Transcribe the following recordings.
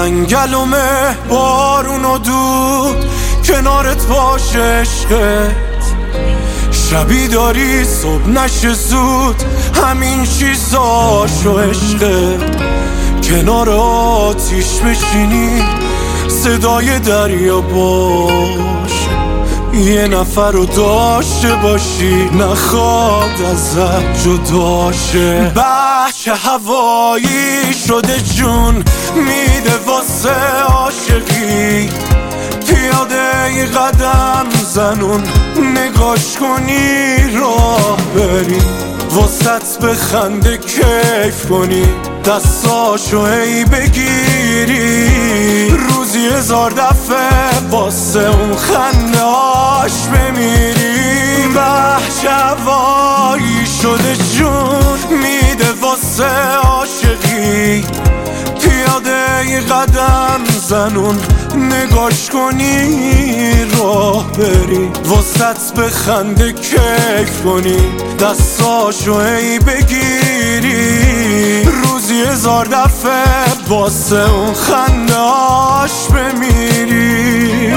جنگلمه بارون و دود کنارت باشه عشقت، شبی داری صبح نشه زود همین چیزاشو عشقت، کنار آتیش بشینی صدای دریا باشه، یه نفر رو داشته باشی نخواد ازت جداشه. بچه هوایی شده جون میده واسه عاشقی، پیاده ی قدم زنون نگاش کنی راه بری، واسط بخنده کیف کنی دستاشو ای بگیری، روزی 1000 دفعه واسه اون خنده هاش بمیری. بچه هوایی شده جون میده واسه عاشقی، پیاده ی قدم زنون نگاش کنی راه بری، واسط بخنده کیف کنی دستاشو ای بگیری، روزی 1000 دفعه واسه اون خنده هاش بمیری.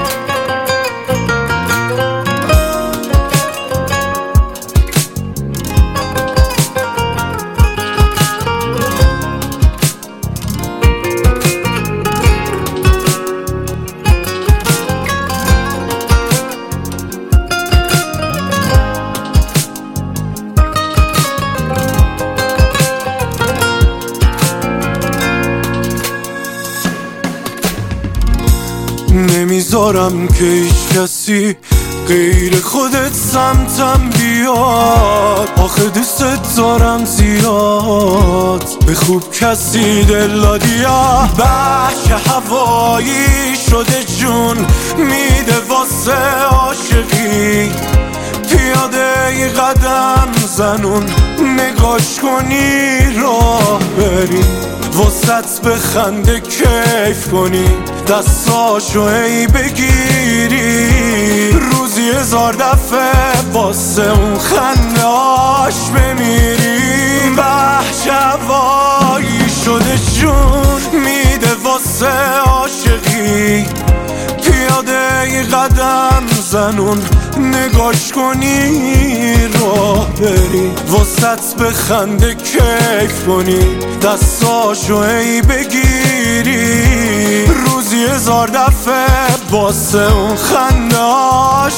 نمیذارم که هیچ کسی غیر خودت سمتم بیاد، آخه دوست دارم زیاد به خوب کسی دل دادیا. بچه هوایی شده جون میده واسه عاشقی، پیاده ی قدم زنون نگاش کنی راه بری، واسط بخنده کیف کنی دستاشو ای بگیری، روزی 1000 دفعه واسه اون خنده هاش بمیری. بچه هوایی شده جون میده واسه عاشقی، پیاده ی قدم زنون نگاش کنی راه بری، واسط بخنده کیف کنی دستاشو ای بگیری، روزی 1000 دفعه واسه اون خنده هاش